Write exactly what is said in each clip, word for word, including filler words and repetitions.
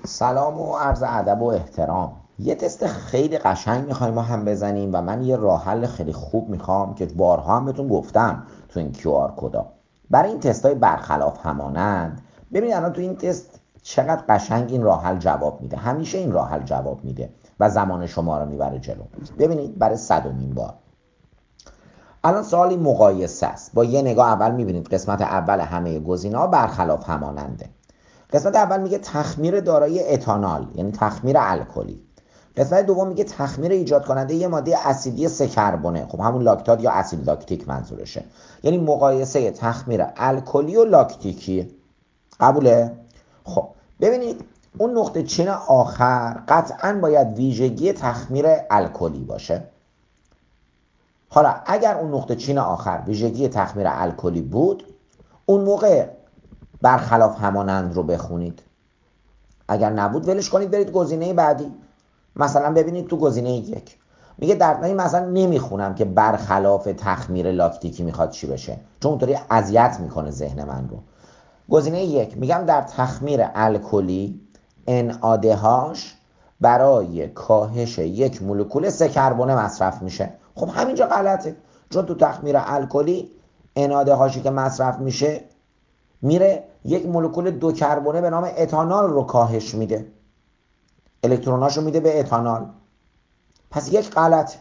سلام و عرض ادب و احترام. یه تست خیلی قشنگ میخوایم ما هم بزنیم و من یه راه حل خیلی خوب میخوام که بارها هم بهتون گفتم تو این کیو آر کدا. برای این تستای برخلاف همانند ببینید الان تو این تست چقدر قشنگ این راه حل جواب میده. همیشه این راه حل جواب میده و زمان شما رو میبره جلو. ببینید برای صدمین بار الان سوالی مقایسه است. با یه نگاه اول میبینید قسمت اول همه گزینه‌ها برخلاف هماننده. قسمت اول میگه تخمیر دارای اتانال، یعنی تخمیر الکلی. قسمت دوم میگه تخمیر ایجاد کننده یه ماده اسیدی سه کربونه، خب همون لاکتات یا اسید لاکتیک منظورشه، یعنی مقایسه تخمیر الکلی و لاکتیکی. قبوله؟ خب ببینید اون نقطه چین آخر قطعاً باید ویژگی تخمیر الکلی باشه. حالا اگر اون نقطه چین آخر ویژگی تخمیر الکلی بود، اون موقع برخلاف همانند رو بخونید. اگر نبود ولش کنید برید گزینه بعدی. مثلا ببینید تو گزینه یک میگه در این مثلا نمیخونم که برخلاف تخمیر لاکتیکی میخواد چی بشه، چون اونطوری اذیت میکنه ذهن من رو. گزینه یک میگم در تخمیر الکلی انعاده هاش برای کاهش یک مولکول سه کربونه مصرف میشه. خب همینجا غلطه، چون تو تخمیر الکلی انعاده هاشی که مصرف میشه میره یک مولکول دو کربونه به نام اتانال رو کاهش میده، الکتروناشو میده به اتانال. پس یک غلط.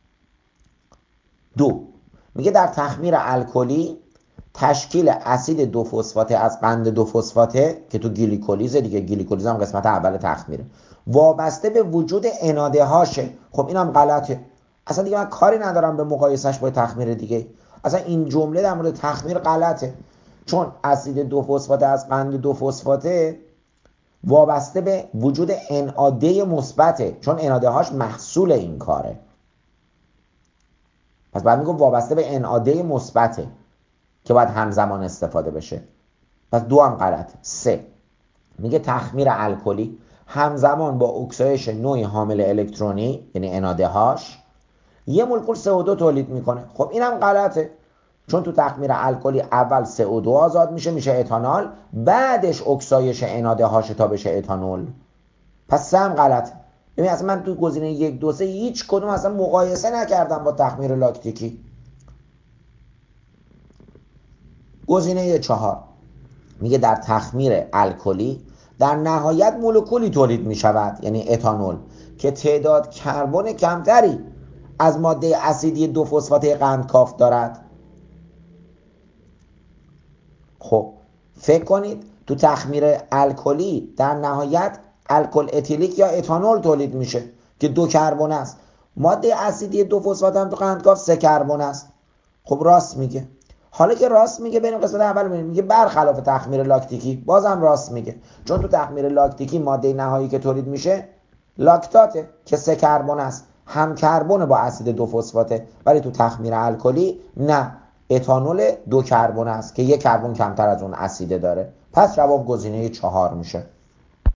دو میگه در تخمیر الکلی تشکیل اسید دو فسفاته از قند دو فسفاته که تو گلیکولیز دیگه، گلیکولیز هم قسمت اول تخمیره، وابسته به وجود اناده هاشه. خب اینم غلطه. اصلا دیگه من کاری ندارم به مقایسش با تخمیر دیگه. اصلا این جمله در مورد تخمیر غلطه، چون اسید دو فسفاته از قند دو فسفاته وابسته به وجود انعاده مثبته، چون انعاده هاش محصول این کاره. پس بعد میگم وابسته به انعاده مثبته که باید همزمان استفاده بشه. پس دو هم غلط. سه میگه تخمیر الکلی همزمان با اکسایش نوعی حامل الکترونی یعنی انعاده هاش یه مولکول سی او دو تولید میکنه. خب اینم غلطه، چون تو تخمیر الکلی اول سی او دو آزاد میشه میشه اتانال، بعدش اکسایش اناده هاشه تا بشه اتانول. پس سه هم غلط. ببین اصلا من تو گزینه یک دو سه هیچ کدوم اصلا مقایسه نکردم با تخمیر لاکتیکی. گزینه چهار میگه در تخمیر الکلی در نهایت مولکولی تولید میشود یعنی اتانول که تعداد کربن کمتری از ماده اسیدی دو فسفاته قندکاف دارد. خب فکر کنید تو تخمیر الکلی در نهایت الکل اتیلیک یا اتانول تولید میشه که دو کربن است. ماده اسیدی دو فسفات هم تو قندکاف سه کربن است. خب راست میگه. حالا که راست میگه بریم قسمت اول میگه میگه برخلاف تخمیر لاکتیکی، بازم راست میگه، چون تو تخمیر لاکتیکی ماده نهایی که تولید میشه لاکتاته که سه کربن است، هم کربن با اسید دو فسفاته، ولی تو تخمیر الکلی نه، اتانول دو کربن است که یک کربن کمتر از اون اسیده داره. پس جواب گزینه چهار میشه.